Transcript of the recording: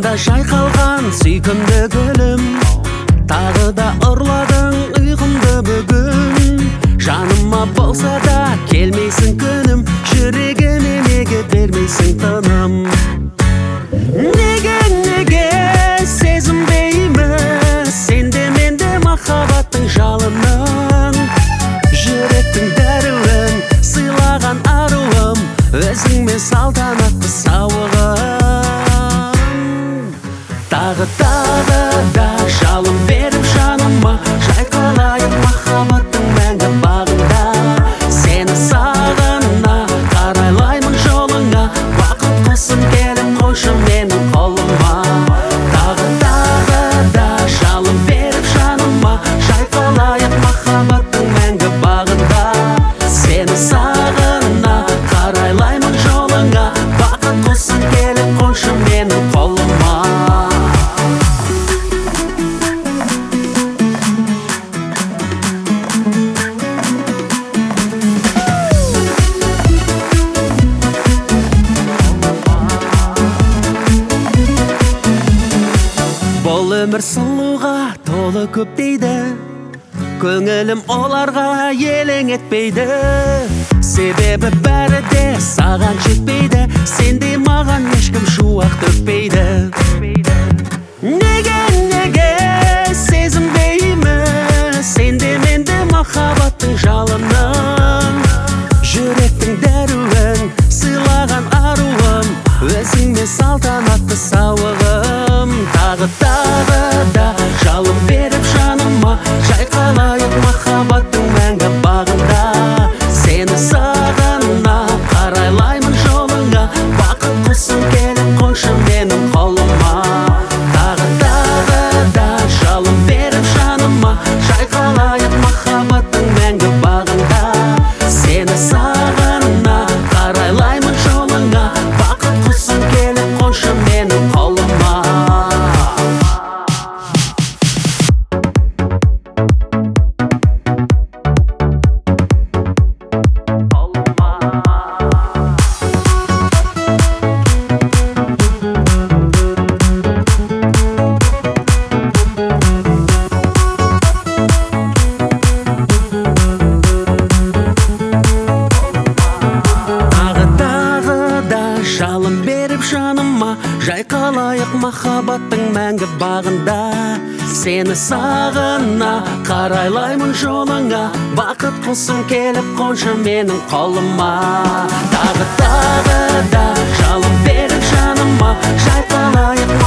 да жайқалған сүйкімді гүлім, тағы да ұрладың ұйқымды бүгін. Жаныма болса да келмейсің күнім, жүрегіме неге бермейсің тыным? Неге сезінбейміз сенде менде махаббаттың жалынын? Жүректің дәруін сыйлаған аруым, өзіңмен салтанатты сауығым. Тағы да жалын беріп жаныма, жайқалайық махаббаттың мәңгі бағында. Сені сағына қарайлаймын жолыңа, бақыт құсын келіп қойшы менің қолыма. Тағы да жалын беріп жаныма, жайқалайық махаббаттың мәңгі бағында. Сені сағына қарайлаймын жолыңа, бақыт құсын келіп қойшы менің қолыма. Бұл өмір сұлуға толы көп дейді, көңілім оларға елең етпейді. Себебі бәрі де саған жетпейді, сенде маған ешкім шуақ төкпейді. Неге сезінбейміз сенде менде махаббаттың жалынын? Жүректің дәруін сыйлаған аруым, өзіңмен салтанатты сауығым. Тағы да жалын беріп жаныма, жайқалайық махаббаттың мәңгі бағында. Сені сағына қарайлаймын жолыңа, бақыт құсын келіп қойшы менің қолыма. Тағы да жалын беріп жаныма, жайқалайық махаббаттың мәңгі бағында. Сені сағына қарайлаймын жолыңа, бақыт құсын келіп қойшы менің қолыма. Жалын беріп жаныма, жайқалайық махаббаттың мәңгі бағында. Сені сағына қарайлаймын жолыңа, бақыт құсын келіп қойшы менің қолыма. Тағы да жалын беріп жаныма, жайқалайық